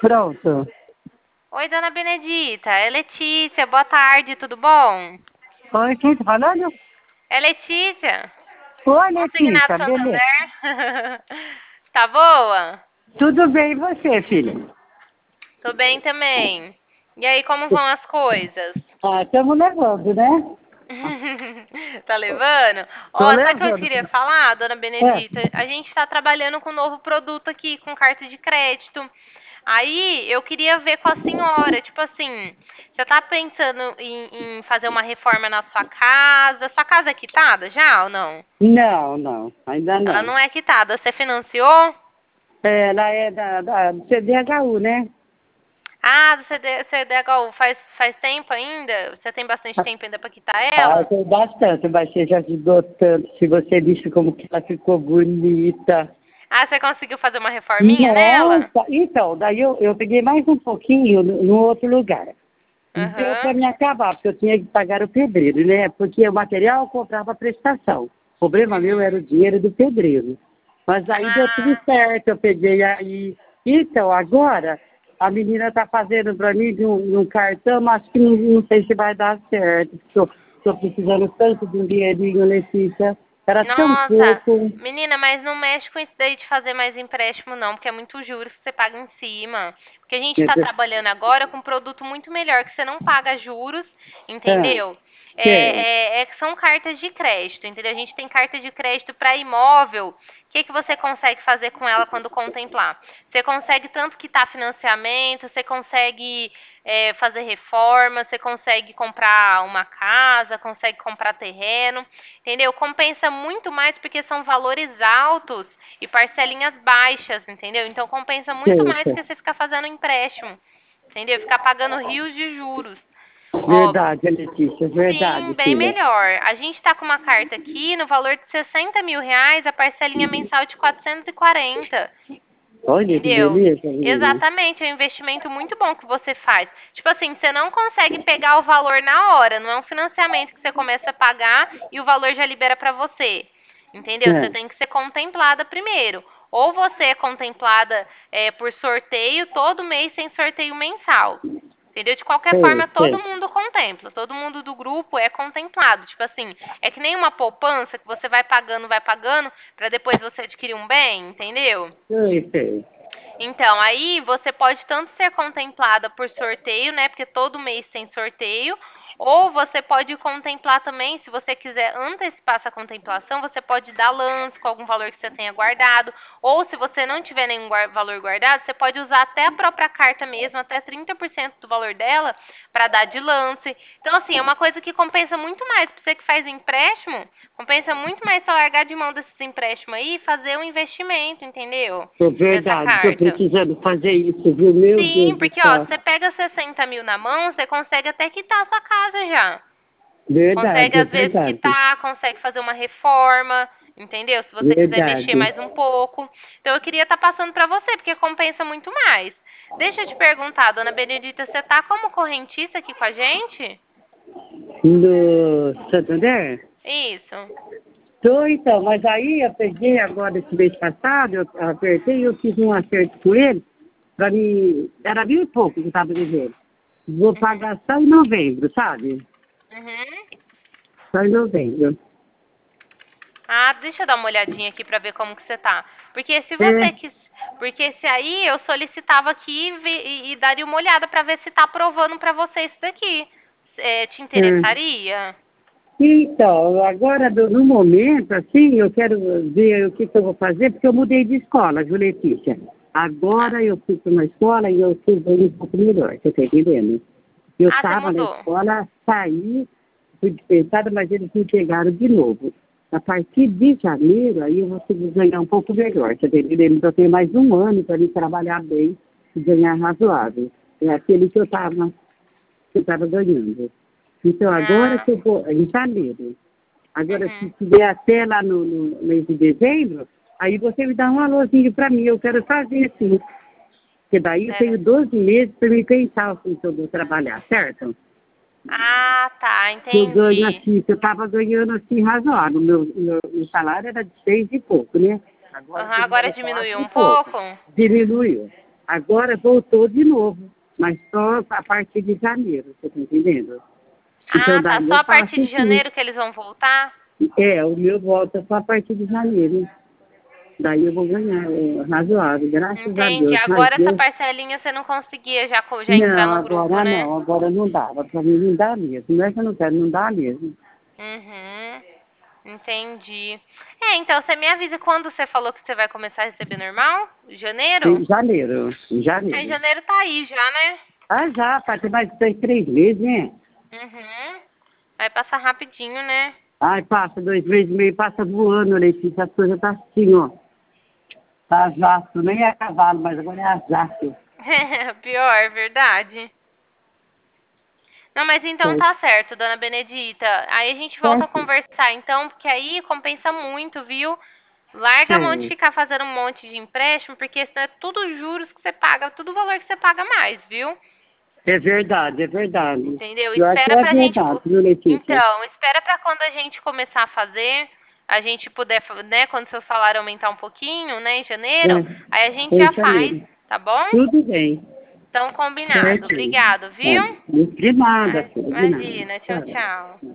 Pronto. Oi, dona Benedita. É Letícia. Boa tarde, tudo bom? Oi, quem tá falando? É Letícia. Oi, Consignado Letícia, beleza. Santander. Tá boa? Tudo bem e você, filha? Tô bem também. E aí, como vão as coisas? Ah, estamos levando, né? Tá levando? Tô Ó, sabe o que eu levando. queria falar, dona É. Benedita? A gente tá trabalhando com um novo produto aqui, com carta de crédito. Aí, eu queria ver com a senhora, tipo assim, você tá pensando em fazer uma reforma na sua casa? Sua casa é quitada já ou não? Não, não, ainda Ela não. não é quitada. Você financiou? Ela é do CDHU, né? Ah, do CDHU faz tempo ainda? Você tem bastante tempo ainda pra quitar Ah, ela? tem bastante, mas você já ajudou tanto. Se você disse como que ela ficou bonita. Ah, você conseguiu fazer uma reforminha nela? Nossa, então, daí eu peguei mais um pouquinho no outro lugar. Deu para Aham. me acabar, porque eu tinha que pagar o pedreiro, né? Porque o material eu comprava prestação. O problema meu Uhum. era o dinheiro do pedreiro. Mas aí deu tudo Ah, certo, eu peguei aí. Então, agora, a menina está fazendo para mim de um cartão, mas acho que não sei se vai dar certo. Estou precisando tanto de um dinheirinho, Letícia. Era tão nossa. pouco. Menina, mas não mexe com isso daí de fazer mais empréstimo, não, porque é muito juros que você paga em cima. Porque a gente está trabalhando agora com um produto muito melhor, que você não paga juros, Ah, entendeu? sei. Que são cartas de crédito, entendeu? A gente tem carta de crédito para imóvel. O que você consegue fazer com ela quando contemplar? Você consegue tanto quitar financiamento, você consegue fazer reforma, você consegue comprar uma casa, consegue comprar terreno, entendeu? Compensa muito mais porque são valores altos e parcelinhas baixas, entendeu? Então compensa muito Sei, mais sei. que você ficar fazendo empréstimo, entendeu? Ficar pagando rios de juros. Ó, Verdade, Letícia, sim, verdade, bem filha. melhor. A gente está com uma carta aqui no valor de R$ 60.000, a parcelinha mensal de 440. Olha que Entendeu? beleza, menina. Exatamente, é um investimento muito bom que você faz. Tipo assim, você não consegue pegar o valor na hora, não é um financiamento que você começa a pagar e o valor já libera pra você. Entendeu? Você É, tem que ser contemplada primeiro. Ou você é contemplada por sorteio, todo mês tem sorteio mensal. Entendeu? De qualquer sei, forma, todo sei. mundo contempla. Todo mundo do grupo é contemplado. Tipo assim, é que nem uma poupança que você vai pagando, pra depois você adquirir um bem, entendeu? Sei, sei. Então, aí você pode tanto ser contemplada por sorteio, né? Porque todo mês tem sorteio. Ou você pode contemplar também, se você quiser antecipar essa contemplação, você pode dar lance com algum valor que você tenha guardado. Ou se você não tiver nenhum valor guardado, você pode usar até a própria carta mesmo, até 30% do valor dela, para dar de lance. Então, assim, é uma coisa que compensa muito mais. Para você que faz empréstimo, compensa muito mais você largar de mão desses empréstimos aí e fazer um investimento, entendeu? É Nessa verdade, estou carta. precisando fazer isso, viu? Meu Sim, Deus do porque ó, céu. você pega 60.000 na mão, você consegue até quitar a sua casa já. Consegue Verdade, é às vezes verdade. quitar, consegue fazer uma reforma, entendeu? Se você quiser mexer Verdade. mais um pouco. Então eu queria estar passando pra você, porque compensa muito mais. Deixa eu te perguntar, dona Benedita, você tá como correntista aqui com a gente? No Santander? Isso. Tô, então, mas aí eu peguei agora esse mês passado, eu apertei e eu fiz um acerto com ele, para mim, era 1.000 e pouco que eu estava devendo. Vou Uhum. pagar só em novembro, sabe? Uhum. Só em novembro. Ah, deixa eu dar uma olhadinha aqui pra ver como que você tá. Porque se você É, quis, porque se aí eu solicitava aqui e daria uma olhada pra ver se tá aprovando pra você isso daqui. Te é. interessaria? Então, agora, no momento, assim, eu quero ver o que, que eu vou fazer, porque eu mudei de escola, viu, Letícia? Ah, Agora eu fui para uma escola e eu fui bem um pouco melhor, você está entendendo? Eu você estava na mudou. escola, saí, fui dispensada, mas eles me pegaram de novo. A partir de janeiro, aí eu vou conseguir ganhar um pouco melhor, você está entendendo? Então, eu tenho mais um ano para mim trabalhar bem e ganhar razoável. É aquele que eu estava ganhando. Então, agora Ah, que eu vou, em janeiro, agora se uhum. tiver até lá no mês de dezembro, aí você me dá um alôzinho para mim, eu quero fazer assim. Porque daí eu tenho É. 12 meses para me pensar assim, que eu vou trabalhar, certo? Ah, tá, Eu ganho entendi. assim, eu estava ganhando assim razoável, meu salário era de 6 e pouco, né? Agora Aham, estou agora ganhando diminuiu 4 e um pouco. pouco? Diminuiu. Agora voltou de novo, mas só a partir de janeiro, você está entendendo? Então, Ah, tá. daí Só eu a partir faço de tudo. janeiro que eles vão voltar? O meu volta só a partir de janeiro. Daí eu vou ganhar, é razoável, graças a Entendi. Deus. Mas Agora essa Deus, parcelinha você não conseguia já entrar não, no grupo, né? agora não dava. Para mim não dá mesmo. Não é que eu não quero, não dá mesmo. Uhum. Entendi. Então você me avisa quando você falou que você vai começar a receber normal? Janeiro? Em janeiro, em Aí janeiro. janeiro tá aí já, né? Ah, já, faz mais de 3 meses, né? Uhum. Vai passar rapidinho, né? Ai, passa 2 meses e meio, passa voando, Letícia, as coisas tá assim, ó. Tá jato, nem é cavalo, mas agora é a jato. Pior, verdade. Não, mas então É, tá certo, dona Benedita. Aí a gente volta a certo? conversar, então, porque aí compensa muito, viu? Larga a mão de É, ficar fazendo um monte de empréstimo, porque isso é tudo juros que você paga, tudo valor que você paga mais, viu? é verdade, é verdade. Entendeu? Pior que Espera é pra gente. verdade, viu, Letícia? Então, espera pra quando a gente começar a fazer, a gente puder, né, quando seu salário aumentar um pouquinho, né, em janeiro, aí a gente É, já em faz, janeiro. tá bom? Tudo bem, Então, combinado. certo? Obrigado, É, viu? de nada, filha, de nada. Imagina. Tchau, Tchau. tchau.